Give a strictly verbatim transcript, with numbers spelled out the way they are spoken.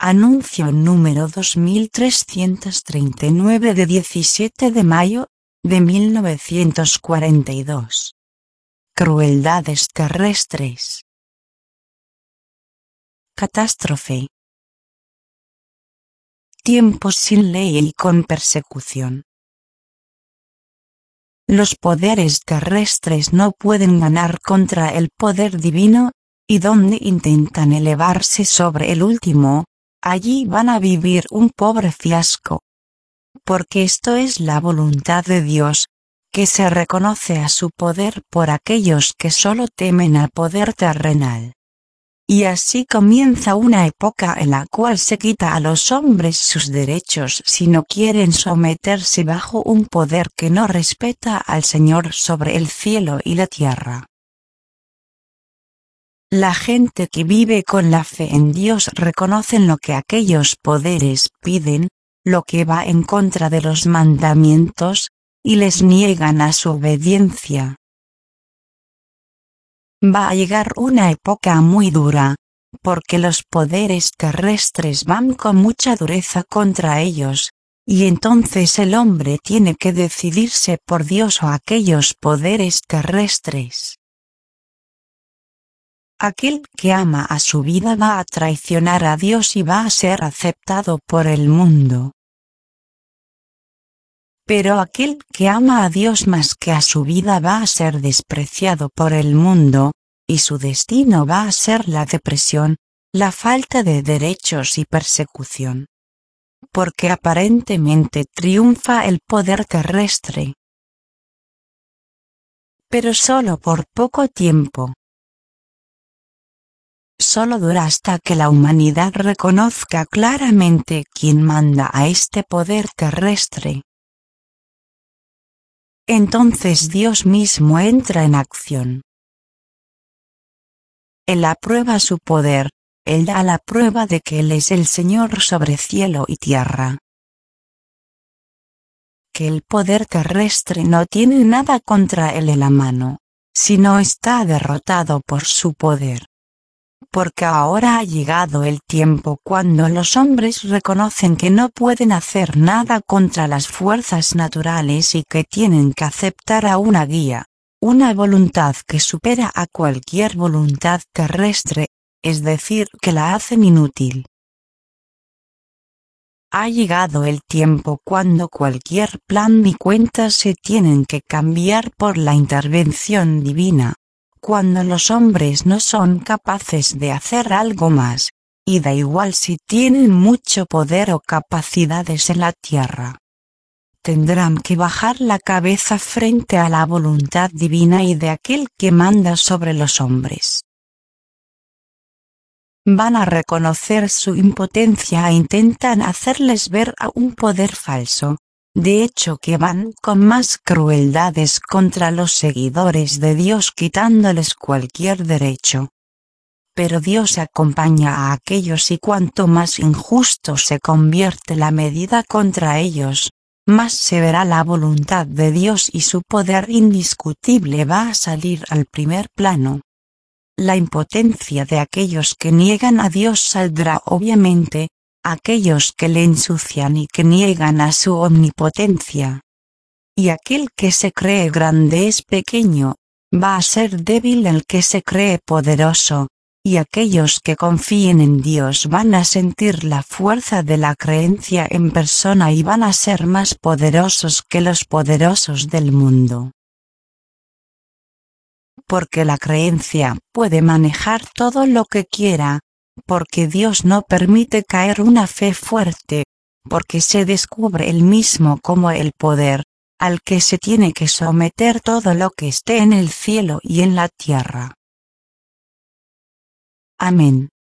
Anuncio número dos mil trescientos treinta y nueve de diecisiete de mayo de mil novecientos cuarenta y dos. Crueldades terrestres. Catástrofe. Tiempos sin ley y con persecución. Los poderes terrestres no pueden ganar contra el poder divino, y donde intentan elevarse sobre el último, allí van a vivir un pobre fiasco. Porque esto es la voluntad de Dios, que se reconoce a su poder por aquellos que solo temen al poder terrenal. Y así comienza una época en la cual se quita a los hombres sus derechos si no quieren someterse bajo un poder que no respeta al Señor sobre el cielo y la tierra. La gente que vive con la fe en Dios reconocen lo que aquellos poderes piden, lo que va en contra de los mandamientos, y les niegan a su obediencia. Va a llegar una época muy dura, porque los poderes terrestres van con mucha dureza contra ellos, y entonces el hombre tiene que decidirse por Dios o aquellos poderes terrestres. Aquel que ama a su vida va a traicionar a Dios y va a ser aceptado por el mundo. Pero aquel que ama a Dios más que a su vida va a ser despreciado por el mundo, y su destino va a ser la depresión, la falta de derechos y persecución. Porque aparentemente triunfa el poder terrestre. Pero solo por poco tiempo. Solo dura hasta que la humanidad reconozca claramente quién manda a este poder terrestre. Entonces Dios mismo entra en acción. Él aprueba su poder, Él da la prueba de que Él es el Señor sobre cielo y tierra. Que el poder terrestre no tiene nada contra Él en la mano, sino está derrotado por su poder. Porque ahora ha llegado el tiempo cuando los hombres reconocen que no pueden hacer nada contra las fuerzas naturales y que tienen que aceptar a una guía, una voluntad que supera a cualquier voluntad terrestre, es decir, que la hacen inútil. Ha llegado el tiempo cuando cualquier plan y cuentas se tienen que cambiar por la intervención divina. Cuando los hombres no son capaces de hacer algo más, y da igual si tienen mucho poder o capacidades en la tierra. Tendrán que bajar la cabeza frente a la voluntad divina y de aquel que manda sobre los hombres. Van a reconocer su impotencia e intentan hacerles ver a un poder falso. De hecho que van con más crueldades contra los seguidores de Dios quitándoles cualquier derecho. Pero Dios acompaña a aquellos y cuanto más injusto se convierte la medida contra ellos, más se verá la voluntad de Dios y su poder indiscutible va a salir al primer plano. La impotencia de aquellos que niegan a Dios saldrá obviamente, aquellos que le ensucian y que niegan a su omnipotencia. Y aquel que se cree grande es pequeño, va a ser débil el que se cree poderoso, y aquellos que confíen en Dios van a sentir la fuerza de la creencia en persona y van a ser más poderosos que los poderosos del mundo. Porque la creencia puede manejar todo lo que quiera, porque Dios no permite caer una fe fuerte, porque se descubre Él mismo como el poder, al que se tiene que someter todo lo que esté en el cielo y en la tierra. Amén.